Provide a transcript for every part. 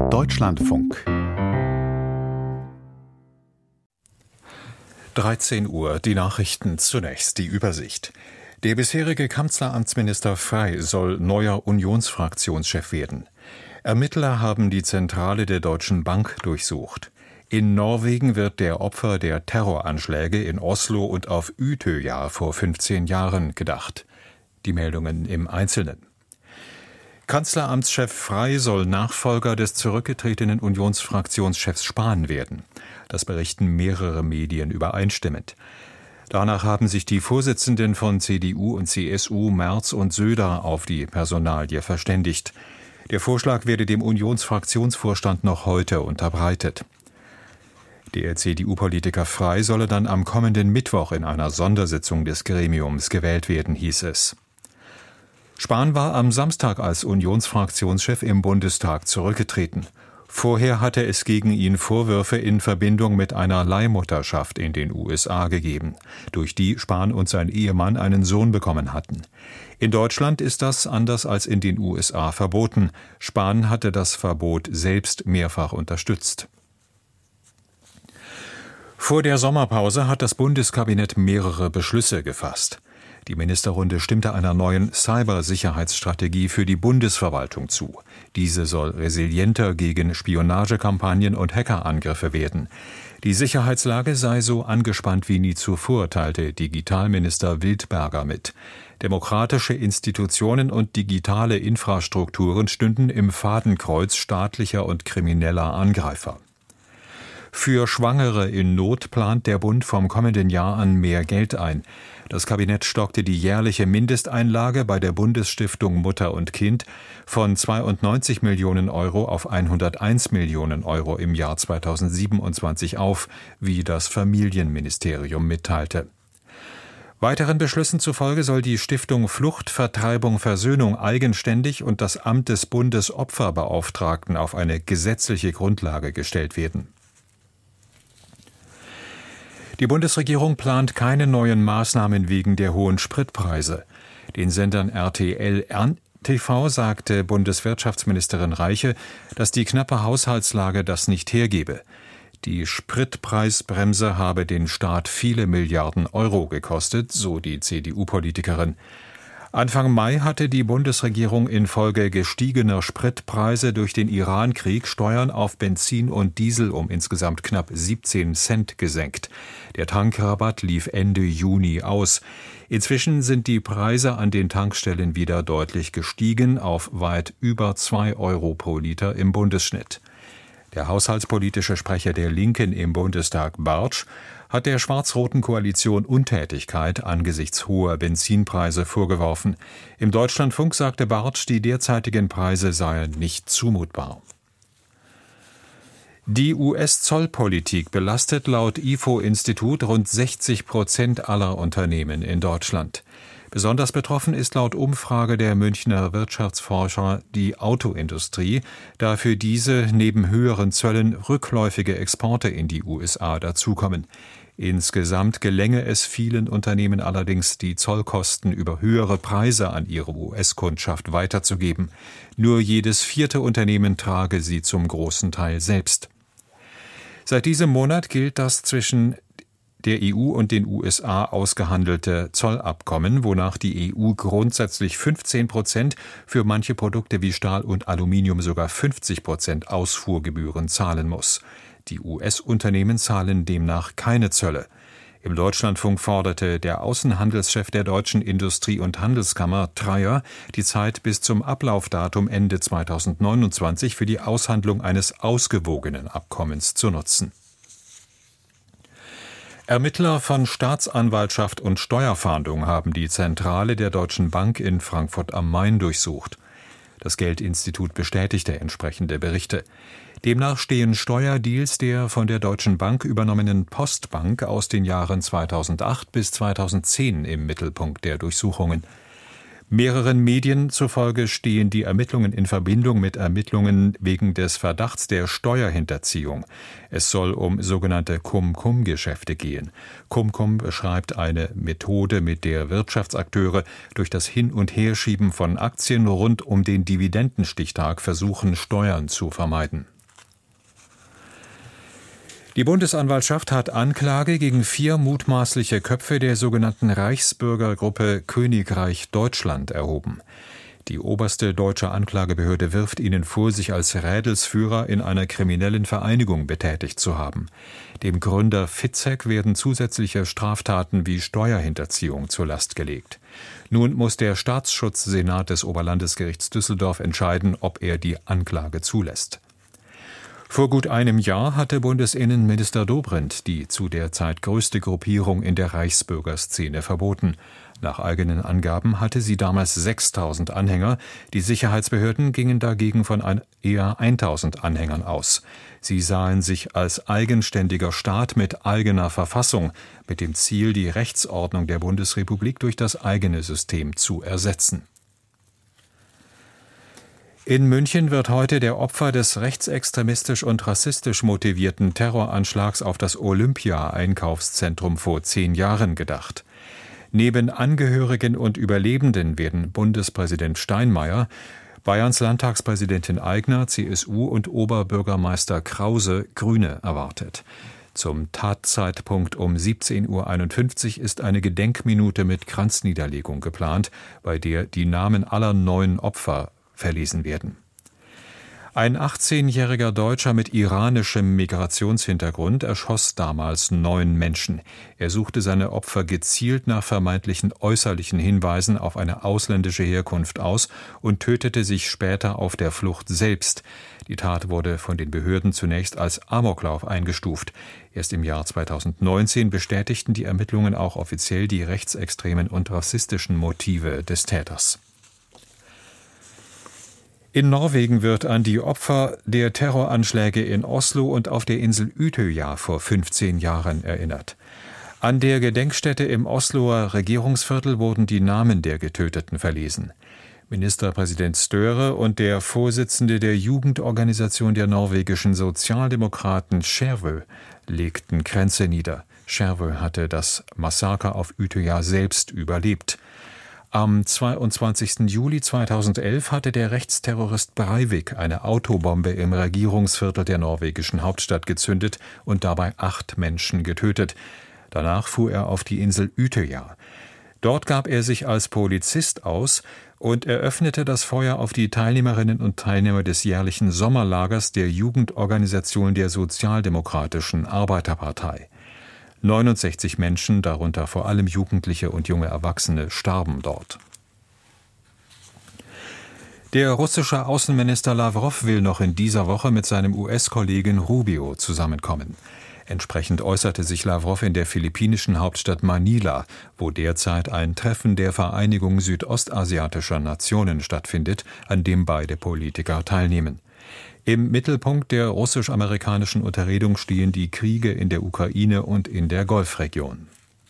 Deutschlandfunk 13 Uhr, die Nachrichten zunächst, die Übersicht. Der bisherige Kanzleramtsminister Frey soll neuer Unionsfraktionschef werden. Ermittler haben die Zentrale der Deutschen Bank durchsucht. In Norwegen wird der Opfer der Terroranschläge in Oslo und auf Utøya vor 15 Jahren gedacht. Die Meldungen im Einzelnen. Kanzleramtschef Frey soll Nachfolger des zurückgetretenen Unionsfraktionschefs Spahn werden. Das berichten mehrere Medien übereinstimmend. Danach haben sich die Vorsitzenden von CDU und CSU, Merz und Söder, auf die Personalie verständigt. Der Vorschlag werde dem Unionsfraktionsvorstand noch heute unterbreitet. Der CDU-Politiker Frey solle dann am kommenden Mittwoch in einer Sondersitzung des Gremiums gewählt werden, hieß es. Spahn war am Samstag als Unionsfraktionschef im Bundestag zurückgetreten. Vorher hatte es gegen ihn Vorwürfe in Verbindung mit einer Leihmutterschaft in den USA gegeben, durch die Spahn und sein Ehemann einen Sohn bekommen hatten. In Deutschland ist das anders als in den USA verboten. Spahn hatte das Verbot selbst mehrfach unterstützt. Vor der Sommerpause hat das Bundeskabinett mehrere Beschlüsse gefasst. Die Ministerrunde stimmte einer neuen Cybersicherheitsstrategie für die Bundesverwaltung zu. Diese soll resilienter gegen Spionagekampagnen und Hackerangriffe werden. Die Sicherheitslage sei so angespannt wie nie zuvor, teilte Digitalminister Wildberger mit. Demokratische Institutionen und digitale Infrastrukturen stünden im Fadenkreuz staatlicher und krimineller Angreifer. Für Schwangere in Not plant der Bund vom kommenden Jahr an mehr Geld ein. Das Kabinett stockte die jährliche Mindesteinlage bei der Bundesstiftung Mutter und Kind von 92 Millionen Euro auf 101 Millionen Euro im Jahr 2027 auf, wie das Familienministerium mitteilte. Weiteren Beschlüssen zufolge soll die Stiftung Flucht, Vertreibung, Versöhnung eigenständig und das Amt des Bundesopferbeauftragten auf eine gesetzliche Grundlage gestellt werden. Die Bundesregierung plant keine neuen Maßnahmen wegen der hohen Spritpreise. Den Sendern RTL TV sagte Bundeswirtschaftsministerin Reiche, dass die knappe Haushaltslage das nicht hergebe. Die Spritpreisbremse habe den Staat viele Milliarden Euro gekostet, so die CDU-Politikerin. Anfang Mai hatte die Bundesregierung infolge gestiegener Spritpreise durch den Irankrieg Steuern auf Benzin und Diesel um insgesamt knapp 17 Cent gesenkt. Der Tankrabatt lief Ende Juni aus. Inzwischen sind die Preise an den Tankstellen wieder deutlich gestiegen auf weit über 2 Euro pro Liter im Bundesschnitt. Der haushaltspolitische Sprecher der Linken im Bundestag, Bartsch, hat der schwarz-roten Koalition Untätigkeit angesichts hoher Benzinpreise vorgeworfen. Im Deutschlandfunk sagte Bartsch, die derzeitigen Preise seien nicht zumutbar. Die US-Zollpolitik belastet laut IFO-Institut rund 60% aller Unternehmen in Deutschland. Besonders betroffen ist laut Umfrage der Münchner Wirtschaftsforscher die Autoindustrie, da für diese neben höheren Zöllen rückläufige Exporte in die USA dazukommen. Insgesamt gelänge es vielen Unternehmen allerdings, die Zollkosten über höhere Preise an ihre US-Kundschaft weiterzugeben. Nur jedes 4. Unternehmen trage sie zum großen Teil selbst. Seit diesem Monat gilt das zwischen der EU und den USA ausgehandelte Zollabkommen, wonach die EU grundsätzlich 15%, für manche Produkte wie Stahl und Aluminium sogar 50% Ausfuhrgebühren zahlen muss. Die US-Unternehmen zahlen demnach keine Zölle. Im Deutschlandfunk forderte der Außenhandelschef der Deutschen Industrie- und Handelskammer, Treyer, die Zeit bis zum Ablaufdatum Ende 2029 für die Aushandlung eines ausgewogenen Abkommens zu nutzen. Ermittler von Staatsanwaltschaft und Steuerfahndung haben die Zentrale der Deutschen Bank in Frankfurt am Main durchsucht. Das Geldinstitut bestätigte entsprechende Berichte. Demnach stehen Steuerdeals der von der Deutschen Bank übernommenen Postbank aus den Jahren 2008 bis 2010 im Mittelpunkt der Durchsuchungen. Mehreren Medien zufolge stehen die Ermittlungen in Verbindung mit Ermittlungen wegen des Verdachts der Steuerhinterziehung. Es soll um sogenannte Cum-Cum-Geschäfte gehen. Cum-Cum beschreibt eine Methode, mit der Wirtschaftsakteure durch das Hin- und Herschieben von Aktien rund um den Dividendenstichtag versuchen, Steuern zu vermeiden. Die Bundesanwaltschaft hat Anklage gegen 4 mutmaßliche Köpfe der sogenannten Reichsbürgergruppe Königreich Deutschland erhoben. Die oberste deutsche Anklagebehörde wirft ihnen vor, sich als Rädelsführer in einer kriminellen Vereinigung betätigt zu haben. Dem Gründer Fitzek werden zusätzliche Straftaten wie Steuerhinterziehung zur Last gelegt. Nun muss der Staatsschutzsenat des Oberlandesgerichts Düsseldorf entscheiden, ob er die Anklage zulässt. Vor gut einem Jahr hatte Bundesinnenminister Dobrindt die zu der Zeit größte Gruppierung in der Reichsbürgerszene verboten. Nach eigenen Angaben hatte sie damals 6.000 Anhänger. Die Sicherheitsbehörden gingen dagegen von eher 1.000 Anhängern aus. Sie sahen sich als eigenständiger Staat mit eigener Verfassung, mit dem Ziel, die Rechtsordnung der Bundesrepublik durch das eigene System zu ersetzen. In München wird heute der Opfer des rechtsextremistisch und rassistisch motivierten Terroranschlags auf das Olympia-Einkaufszentrum vor 10 Jahren gedacht. Neben Angehörigen und Überlebenden werden Bundespräsident Steinmeier, Bayerns Landtagspräsidentin Aigner, CSU und Oberbürgermeister Krause, Grüne, erwartet. Zum Tatzeitpunkt um 17:51 Uhr ist eine Gedenkminute mit Kranzniederlegung geplant, bei der die Namen aller 9 Opfer verlesen werden. Ein 18-jähriger Deutscher mit iranischem Migrationshintergrund erschoss damals 9 Menschen. Er suchte seine Opfer gezielt nach vermeintlichen äußerlichen Hinweisen auf eine ausländische Herkunft aus und tötete sich später auf der Flucht selbst. Die Tat wurde von den Behörden zunächst als Amoklauf eingestuft. Erst im Jahr 2019 bestätigten die Ermittlungen auch offiziell die rechtsextremen und rassistischen Motive des Täters. In Norwegen wird an die Opfer der Terroranschläge in Oslo und auf der Insel Utøya vor 15 Jahren erinnert. An der Gedenkstätte im Osloer Regierungsviertel wurden die Namen der Getöteten verlesen. Ministerpräsident Støre und der Vorsitzende der Jugendorganisation der norwegischen Sozialdemokraten Skjervø legten Kränze nieder. Skjervø hatte das Massaker auf Utøya selbst überlebt. Am 22. Juli 2011 hatte der Rechtsterrorist Breivik eine Autobombe im Regierungsviertel der norwegischen Hauptstadt gezündet und dabei 8 Menschen getötet. Danach fuhr er auf die Insel Utøya. Dort gab er sich als Polizist aus und eröffnete das Feuer auf die Teilnehmerinnen und Teilnehmer des jährlichen Sommerlagers der Jugendorganisation der Sozialdemokratischen Arbeiterpartei. 69 Menschen, darunter vor allem Jugendliche und junge Erwachsene, starben dort. Der russische Außenminister Lawrow will noch in dieser Woche mit seinem US-Kollegen Rubio zusammenkommen. Entsprechend äußerte sich Lawrow in der philippinischen Hauptstadt Manila, wo derzeit ein Treffen der Vereinigung südostasiatischer Nationen stattfindet, an dem beide Politiker teilnehmen. Im Mittelpunkt der russisch-amerikanischen Unterredung stehen die Kriege in der Ukraine und in der Golfregion.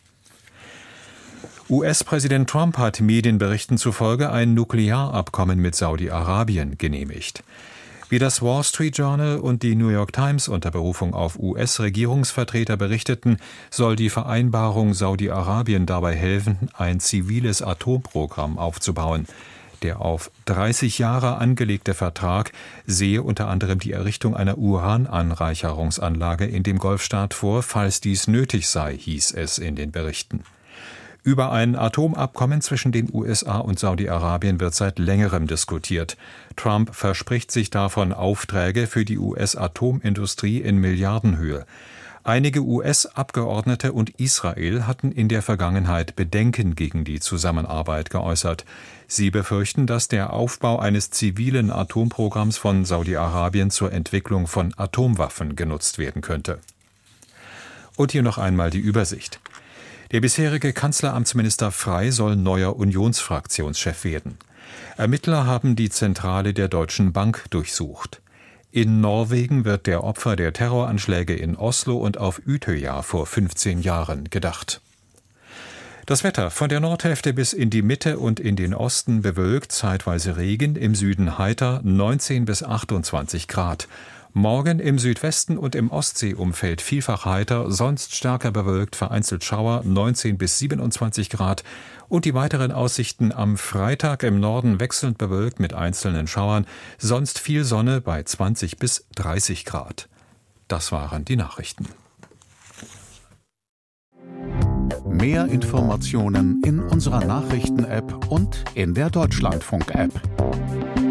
US-Präsident Trump hat Medienberichten zufolge ein Nuklearabkommen mit Saudi-Arabien genehmigt. Wie das Wall Street Journal und die New York Times unter Berufung auf US-Regierungsvertreter berichteten, soll die Vereinbarung Saudi-Arabien dabei helfen, ein ziviles Atomprogramm aufzubauen. Der auf 30 Jahre angelegte Vertrag sehe unter anderem die Errichtung einer Urananreicherungsanlage in dem Golfstaat vor, falls dies nötig sei, hieß es in den Berichten. Über ein Atomabkommen zwischen den USA und Saudi-Arabien wird seit längerem diskutiert. Trump verspricht sich davon Aufträge für die US-Atomindustrie in Milliardenhöhe. Einige US-Abgeordnete und Israel hatten in der Vergangenheit Bedenken gegen die Zusammenarbeit geäußert. Sie befürchten, dass der Aufbau eines zivilen Atomprogramms von Saudi-Arabien zur Entwicklung von Atomwaffen genutzt werden könnte. Und hier noch einmal die Übersicht. Der bisherige Kanzleramtsminister Frey soll neuer Unionsfraktionschef werden. Ermittler haben die Zentrale der Deutschen Bank durchsucht. In Norwegen wird der Opfer der Terroranschläge in Oslo und auf Utøya vor 15 Jahren gedacht. Das Wetter: von der Nordhälfte bis in die Mitte und in den Osten bewölkt, zeitweise Regen, im Süden heiter, 19 bis 28 Grad. Morgen im Südwesten und im Ostseeumfeld vielfach heiter, sonst stärker bewölkt, vereinzelt Schauer, 19 bis 27 Grad. Und die weiteren Aussichten: am Freitag im Norden wechselnd bewölkt mit einzelnen Schauern, sonst viel Sonne bei 20 bis 30 Grad. Das waren die Nachrichten. Mehr Informationen in unserer Nachrichten-App und in der Deutschlandfunk-App.